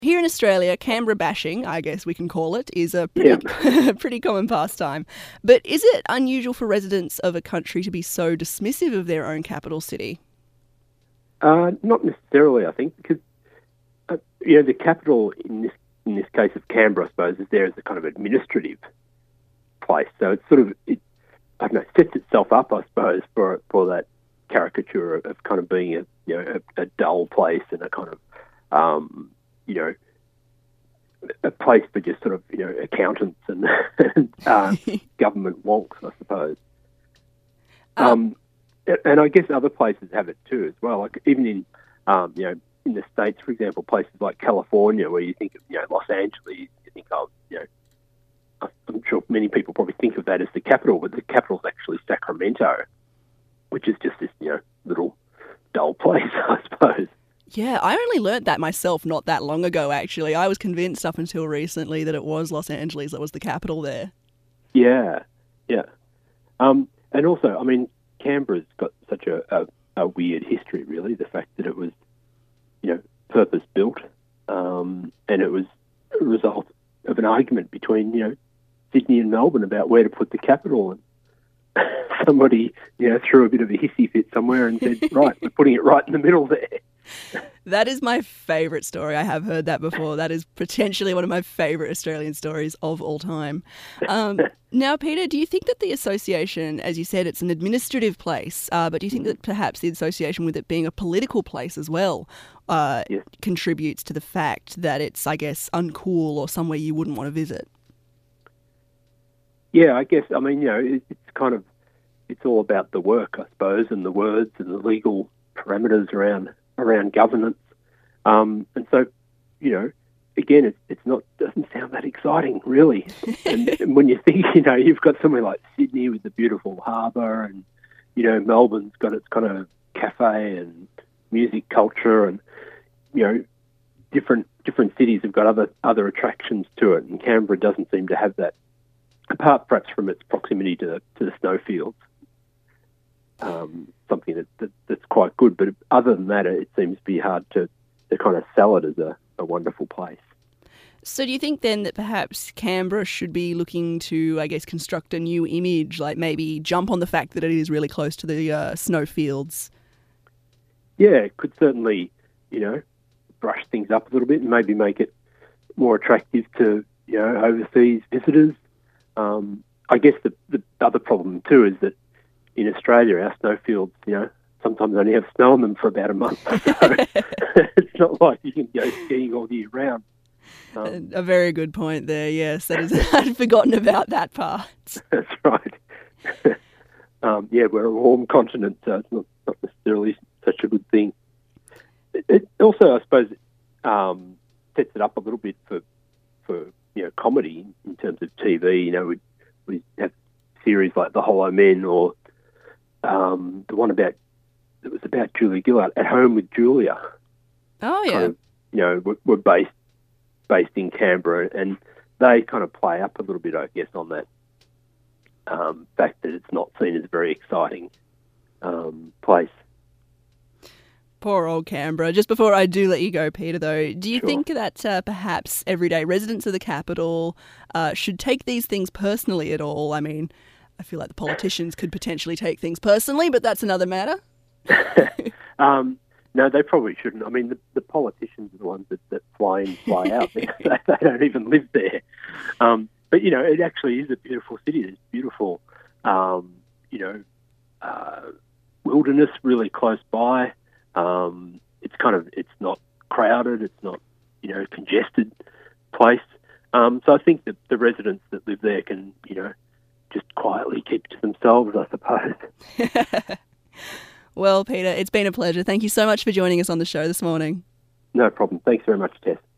Here in Australia, Canberra bashing, I guess we can call it, is a Yeah, pretty pretty common pastime. But is it unusual for residents of a country to be so dismissive of their own capital city? not necessarily. I think because the capital in this case of Canberra, I suppose, is there as a kind of administrative place. So it's sort of I don't know, sets itself up, I suppose, for that caricature of kind of being a dull place and a kind of you know a place for just sort of accountants and government wonks, I suppose. Uh, Um, and I guess other places have it too as well. Like even in the States, for example, places like California, where you think of Los Angeles, you think of I'm sure many people probably think of that as the capital, but the capital is actually Sacramento, which is just this little dull place, I suppose. yeah, I only learnt that myself not that long ago, actually. I was convinced up until recently that it was Los Angeles that was the capital there. Yeah, yeah. And also, I mean, Canberra's got such a weird history, really. The fact that it was, purpose built, and it was a result of an argument between, Sydney and Melbourne about where to put the capital. And somebody, threw a bit of a hissy fit somewhere and said, right, we're putting it right in the middle there. That is my favourite story. I have heard that before. That is potentially one of my favourite Australian stories of all time. Now, Peter, do you think that the association, as you said, it's an administrative place, but do you think that perhaps the association with it being a political place as well Yes. contributes to the fact that it's, I guess, uncool or somewhere you wouldn't want to visit? Yeah, I guess, I mean, it's all about the work, I suppose, and the words and the legal parameters around governance. And so, again, it's not doesn't sound that exciting, really. And when you think, you've got somewhere like Sydney with the beautiful harbour, and Melbourne's got its kind of cafe and music culture, and different cities have got other attractions to it, and Canberra doesn't seem to have that, apart perhaps from its proximity to the snowfields. Something that's quite good. But other than that, it seems to be hard to kind of sell it as a wonderful place. So do you think then that perhaps Canberra should be looking to, I guess, construct a new image, like maybe jump on the fact that it is really close to the snowfields? Yeah, it could certainly, brush things up a little bit and maybe make it more attractive to, overseas visitors. I guess the other problem too is that in Australia, our snowfields, sometimes only have snow on them for about a month. So it's not like you can go skiing all year round. A very good point there. Yes, that is. I'd forgotten about that part. That's right. We're a warm continent, so it's not necessarily such a good thing. It also, I suppose, sets it up a little bit for comedy in terms of TV. We have series like The Hollow Men, or the one that was about Julia Gillard, At Home with Julia. Oh yeah. Kind of, were based in Canberra, and they kind of play up a little bit, I guess, on that fact that it's not seen as a very exciting place. Poor old Canberra. Just before I do let you go, Peter, though, do you Sure. think that perhaps everyday residents of the capital should take these things personally at all? I mean, I feel like the politicians could potentially take things personally, but that's another matter. No, they probably shouldn't. I mean, the politicians are the ones that fly in, fly out. They don't even live there. But, it actually is a beautiful city. There's beautiful, wilderness really close by. It's not crowded. It's not, congested place. So I think that the residents that live there can, just quietly keep to themselves, I suppose. Well, Peter, it's been a pleasure. Thank you so much for joining us on the show this morning. No problem. Thanks very much, Tess.